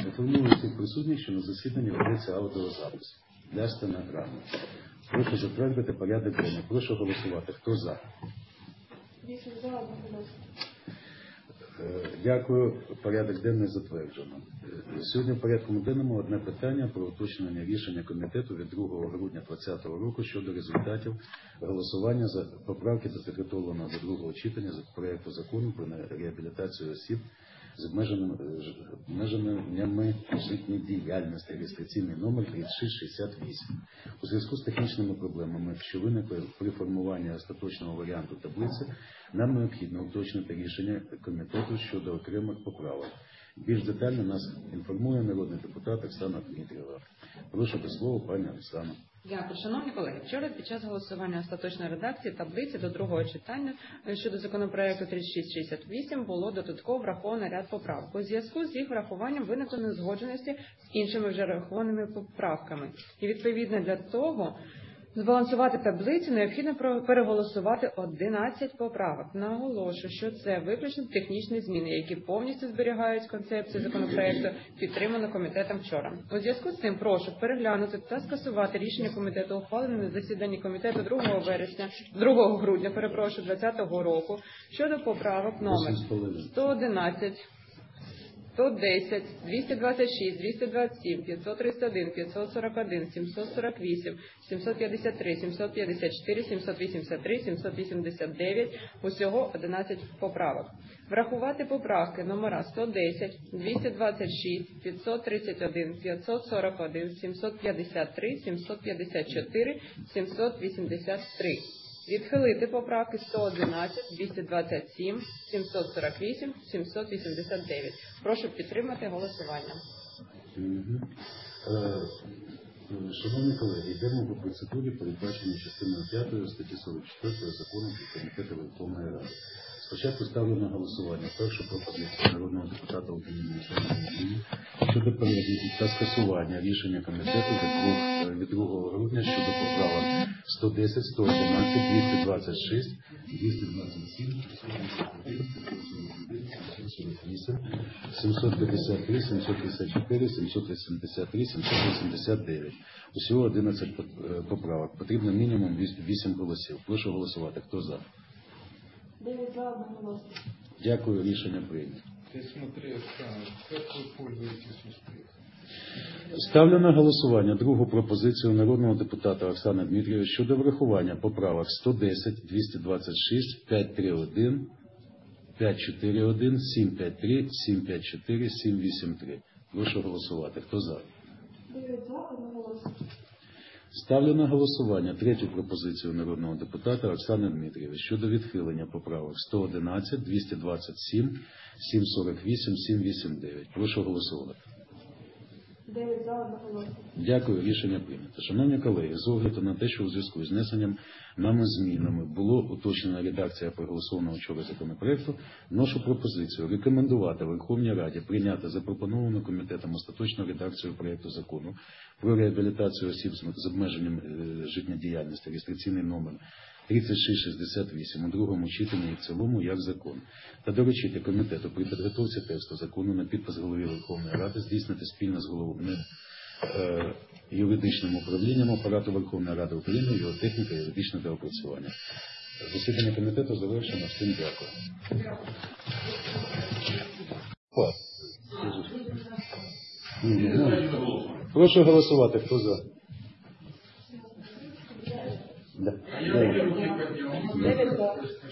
Інформую всіх присутніх, що на засіданні ведеться аудіозапис для стенограми. Прошу затвердити порядок денний. Прошу голосувати. Хто за? Дякую. Порядок денний затверджено. Сьогодні в порядку денному одне питання про уточнення рішення комітету від 2 грудня 2020 року щодо результатів голосування за поправки до підготовленого до другого читання проєкту закону про реабілітацію осіб з обмеженнями життєдіяльності, реєстраційний номер 3668. У зв'язку з технічними проблемами, що виникли при формуванні остаточного варіанту таблиці, нам необхідно уточнити рішення комітету щодо окремих поправок. Більш детально нас інформує народний депутат Оксана Дмитрієва. Прошу до слова, пані Оксана. Дякую. Шановні колеги, вчора під час голосування остаточної редакції таблиці до другого читання щодо законопроекту 3668 було додатково враховано ряд поправок. У зв'язку з їх врахуванням виникли незгодженості з іншими вже врахованими поправками. І відповідно для того, збалансувати таблицю, необхідно переголосувати 11 поправок. Наголошую, що це виключно технічні зміни, які повністю зберігають концепцію законопроекту, підтриману комітетом вчора. У зв'язку з цим прошу переглянути та скасувати рішення комітету, ухвалене на засіданні комітету 2 грудня 2020 року, щодо поправок номер 111, 110, 226, 227, 531, 541, 748, 753, 754, 783, 789, усього 11 поправок. Врахувати поправки номера 110, 226, 531, 541, 753, 754, 783. Відхилити поправки 111, 227, 748, 789. Прошу підтримати голосування. Шановні колеги, йдемо по процедурі, передбаченій частиною 5 статті 44 закону про комітети Верховної Ради. Спочатку ставлю на голосування першу пропозицію народного депутата України щодо перегляду та скасування рішення комітету від 2 грудня щодо поправок 110, 111, 226, 227, 753, 754, 783, 789. Усього 11 поправок. Потрібно мінімум 8 голосів. Прошу голосувати. Хто за? Дякую, рішення прийнято. Ставлю на голосування другу пропозицію народного депутата Оксани Дмитрієва щодо врахування поправок 110, 226, 531, 541, 753, 754, 783. Прошу голосувати. Хто за? Ставлю на голосування третю пропозицію народного депутата Оксани Дмитрієва щодо відхилення поправок 111, 227, 748, 789. Прошу голосувати. Дякую, рішення прийнято. Шановні колеги, з огляду на те, що у зв'язку з внесенням нами змінами було уточнена редакція проголосованого вчора законопроекту, вношу пропозицію рекомендувати Верховній Раді прийняти запропоновану комітетом остаточну редакцію проєкту закону про реабілітацію осіб з обмеженням життєдіяльності, реєстраційний номер 3668 у другому читанні і в цілому як закон. Та доручити комітету при підготовці тексту закону на підпис голові Верховної Ради здійснити спільно з головним юридичним управлінням апарату Верховної Ради України його техніко-юридичне доопрацювання. Засідання комітету завершено. Всім дякую. Прошу голосувати. Хто за? Да.